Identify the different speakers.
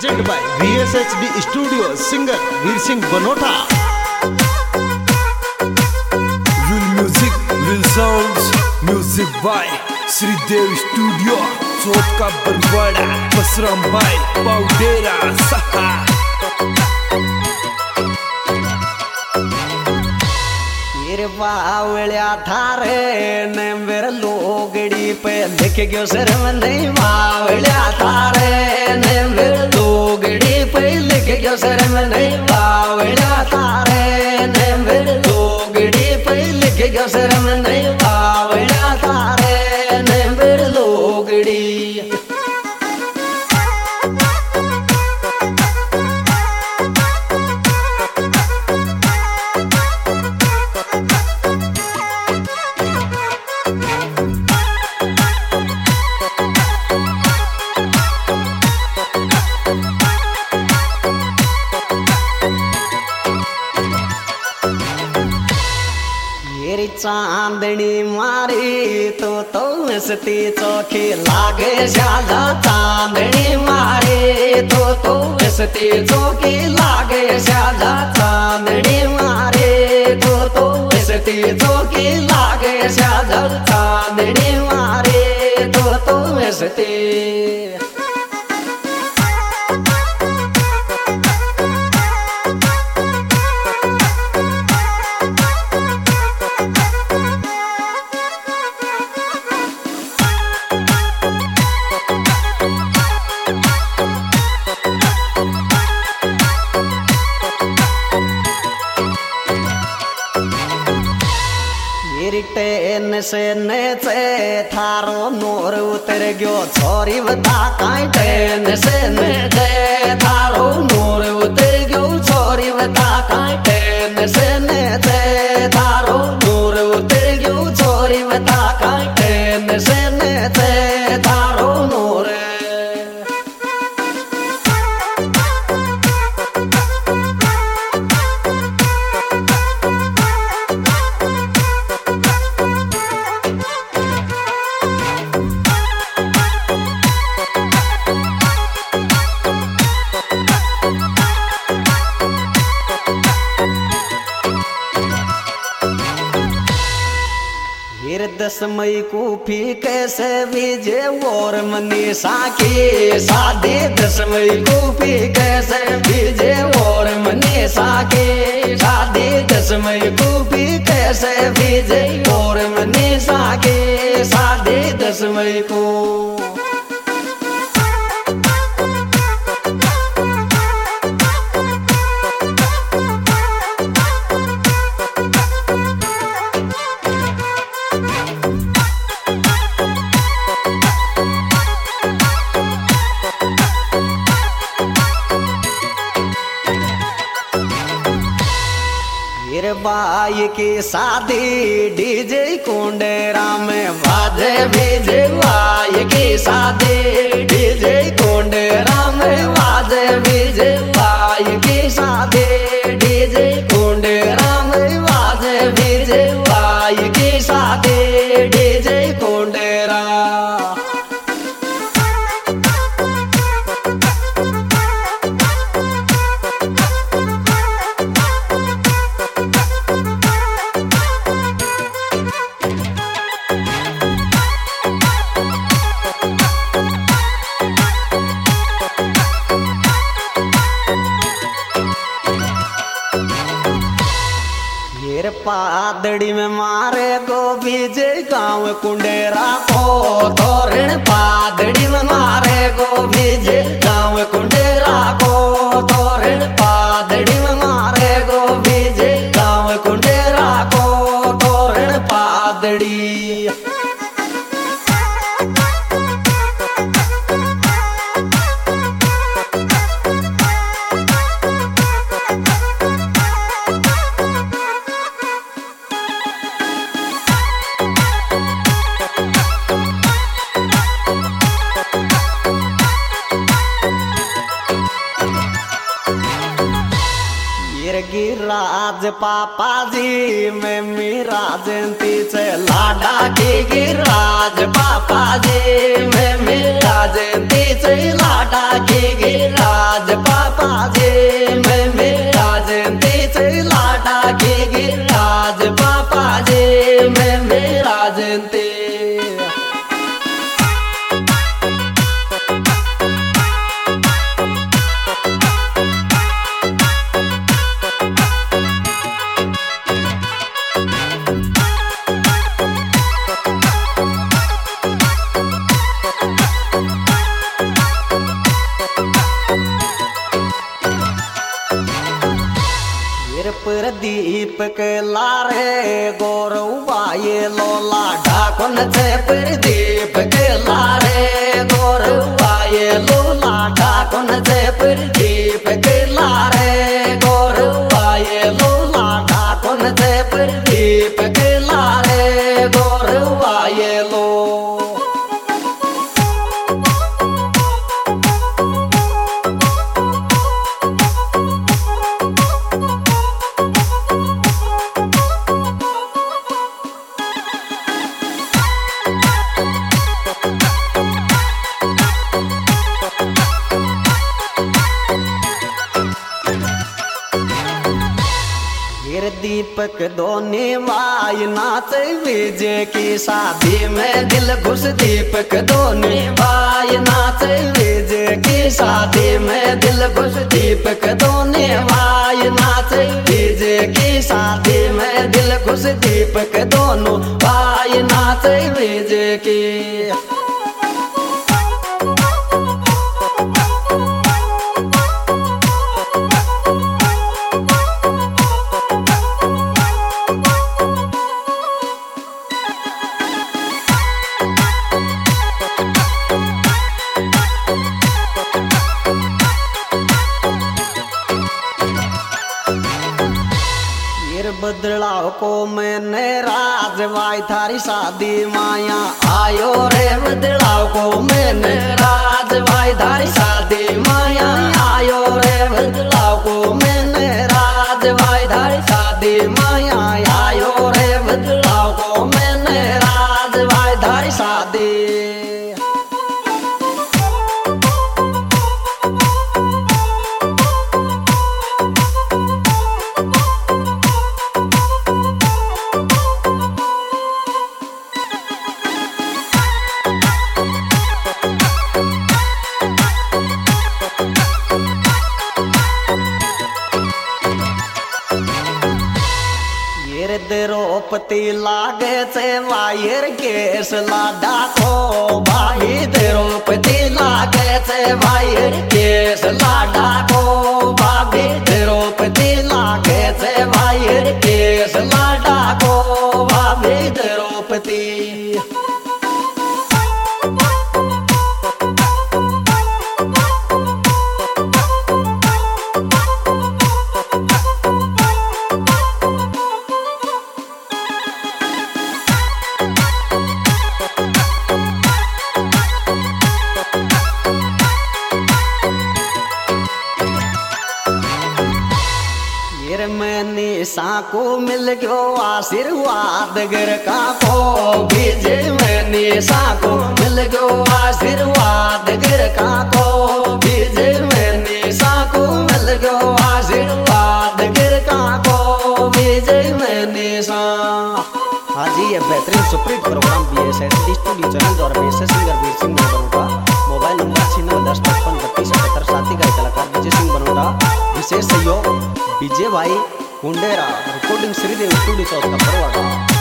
Speaker 1: Present by VSHD studio, singer Veer Singh Banota.
Speaker 2: Will music, will sounds, music by Shridev studio, Chauth का बरवाड़ा, बसराम भाई, पाउडेरा, सहा।
Speaker 3: बावळ्या थारे ने मेरे लोगड़ी पे लिख गयो सर में नहीं। बावळ्या थारे ने मेरे लोगड़ी पे लिख गयो सर में नहीं। बावळ्या थारे ने मेरे लोगड़ी पे लिख गयो सर में नहीं। बावळ्या थारे ने मेरे लोगड़ी। चांदनी मारी तो हंसती चौकी लागे श्याला। चांदनी मारी तो हंसती चौकी लागे श्याला। चांदनी मारी तो हंसती चौकी लागे श्याला। चांदनी मारी तो हंसती। टेन से नेचे थारो नोर उतर गयो छोरी बता काई। टेन से नेचे थारो नोर उतर गयो छोरी बता काई। टेन से नेचे थारो नोर उतर गयो छोरी बता काई। टेन से नेचे थारो नोर। दस मई को फी कैसे बीजे और मनीषा की शादी। 10 मई को फी कैसे बीजे और मनीषा की शादी। 10 मई को फी कैसे बीजे और मनीषा की शादी। 10 मई को। बाई की शादी डीजे कुंडेरा में बाजे बीजे। बाई की शादी डीजे कुंडेरा में बाजे बीजे। बाई की शादी डीजे कुंडेरा में बाजे बीजे। बाई की शादी डीजे कुंडेरा। पादड़ी में मारे गो बीजे गाँव कुंडेरा को तोरण। पादड़ी में मारे गो बीजे गाँव कुंडेरा को तोरण। पादड़ी में मारे गो बीजे गाँव कुंडेरा को तोरण। पादड़ी। गिरिराज पापा जी में मेरा जयंती से लाडा की। गिरिराज पापा जी में मेरा जयंती से लाडा की। गिरिराज प्रदीप के लारे गौरव बाये लोला ढाकुन से प्रदीप के लारे गौरव बाये लोला ढाकुन से प्रदीप के लारे गौरव बाये लोला ढाकुन से प्रदीप के लारे गौरव बाये लो। दीपक दोने वाय नाच विजय की शादी में दिल खुश दीपक दोने वाय नाच विजय की शादी में दिल खुश दीपक दोने वाय नाच विजय की शादी में दिल खुश दीपक दोनों वाय नाच विजय की। बदलाव को मैंने राजवाई थारी शादी माया आयो रे बदलाव को मैंने राजवाई थारी शादी माया आयो रे बदलाव को मैंने राजवाई थारी शादी माया आयो रे बदलाव को मैंने राजवाई थारी शादी। द्रौपदी लागे से वायर केस लाडा को भाई द्रौपदी लागे से वायर केस लाडा को भाभी द्रौपदी लागे से वायर केस लाडा को भाभी द्रौपदी। निशा को मिल गयो आशीर्वाद गिरका को बीजे में निशा को मिल गयो आशीर्वाद गिरका को बीजे में निशा को मिल गयो आशीर्वाद गिरका को बीजे में निशा। हाँ जी, ये बेहतरीन superhit program BSSD studio channel द्वारा BSS singer Veer Singh Banota. Mobile number 9610553238 का कलाकार विजय सिंह बनोटा। विशेष सहयोग विजय भाई कुंडेरा। रिकॉर्डिंग श्रीदेव स्टूडियो चौथ का परवाड़ा।